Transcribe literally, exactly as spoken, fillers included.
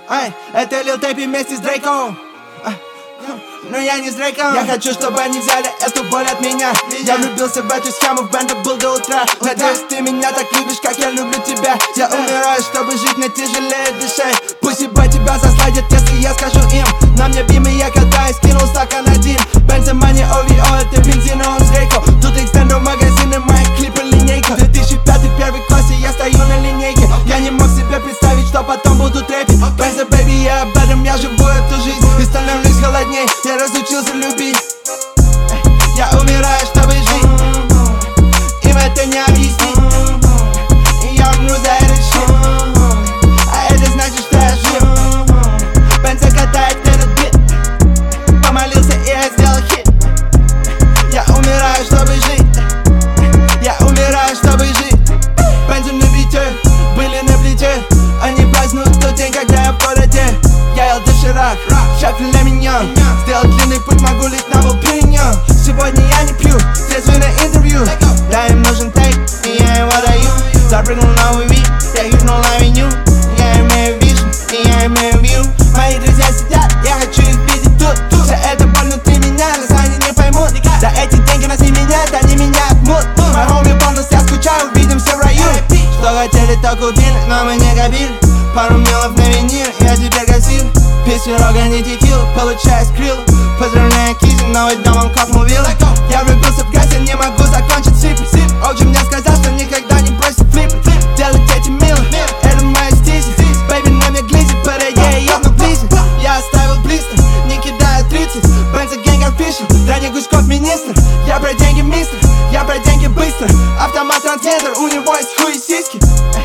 Ай, это Lil Tape вместе с Дрейком. Но я не с Дрейком. Я хочу, чтобы они взяли эту боль от меня. Я влюбился в эту схему, в бенда был до утра. Надеюсь, ты меня так любишь, как я люблю тебя. Я умираю, чтобы жить, но тяжелее дышать. Пусть ебать тебя засладят, если я скажу им. На мне бимы, я катаюсь, кинул стакан один. Бензомани, о ви о, это бензин, он с Дрейко. Тут экстендер магазины, мои клипы линейка. две тысячи пятый, первый класс, и я стою на линейке. Я не мог себе представить, что потом буду трэпить. Бенза, бэйби, я об этом, я живу эту жизнь. И становлюсь холодней, я разучился любить. Я умираю, чтобы жить. Им это не объяснить. И я умру за этот shit. А это значит, что я жив. Бенза катает этот бит. Помолился, и я сделал хит. Я умираю, чтобы жить. Я умираю, чтобы жить. Бенза на бите, были на плите. Они празднуют тот день, когда я в городе. Я ел доширак, шаг для меня. Сделал длинный путь, могу лить на волпине. Сегодня я не пью, трезвый на интервью. Да, им нужен тейк, и я им отдаю. Запрыгнул на уви, я хитнул на меню. Я имею вижн, и я имею вью. Мои друзья сидят, я хочу их видеть тут. Все это боль внутри меня, но они не поймут. За эти деньги нас не меняют, они меня отмут. Мой хоми бонус, я скучаю, увидимся в раю. Что хотели, то купили, но мы не копили. Пару милов на винил, я теперь гасил. Песню рога не текил, получаю скрилл. Поздравляю Кизи, новый дом он капнул вилл. Я влюбился в грязь, я не могу закончить сипы. Оджи мне сказал, что никогда не бросит флипы. Делать эти милы, это моя стизи. Бэйби на мне глизит, but я ебну близит. Я оставил блистер, не кидаю тридцать. Бенза гэнг офишл, ранний Гуськов министр. Я про деньги мистер, я про деньги быстро. Автомат трансгендер, у него есть хуй и сиськи.